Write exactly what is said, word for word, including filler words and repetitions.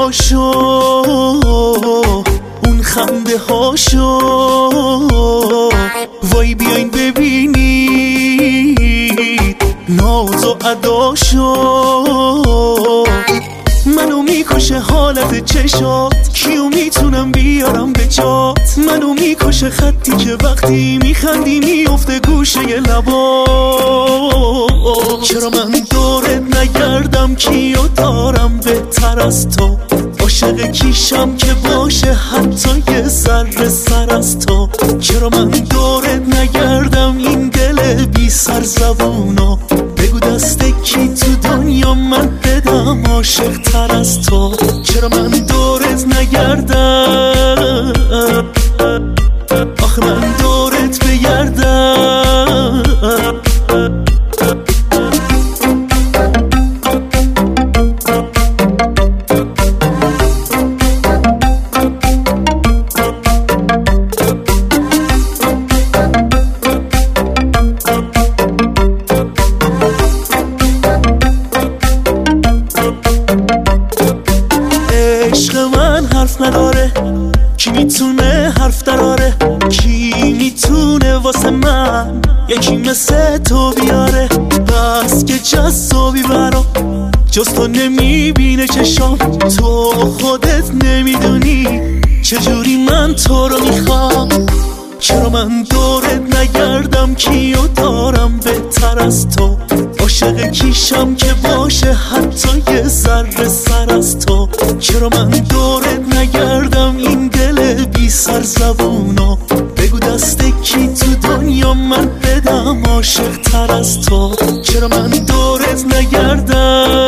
هاشو، اون خنده هاشو، وای بیاین ببینید ناز و اداشو. منو میکشه حالت چشات، کیو میتونم بیارم به جات. منو میکشه خطی که وقتی میخندی میفته گوشه لبات. چرا من دورت نگردم کیو دارم بهتر از تو؟ عاشق کیشم که باشه حتی یه ذره سر از تو. چرا من دورت نگردم این دل بی سر زبونو؟ بگو دست کی تو دنیا من بدم عاشق تر از تو. چرا من دورت نگردم، آخه من دورت بگردم. نداره کی میتونه حرف دراره؟ کی میتونه واسه من یکی مثل تو بیاره؟ بس که جذابی برام، جز تو نمیبینه چشام. تو خودت نمیدونی چجوری من تو رو میخوام. چرا من دورت نگردم کیو دارم بهتر از تو؟ عاشق کیشم که باشه حتی یه ذره سر از تو. چرا من دورت نگردم این دل بی سر زبونو؟ بگو دست کی تو دنیا من بدم عاشق تر از تو. چرا من دورت نگردم،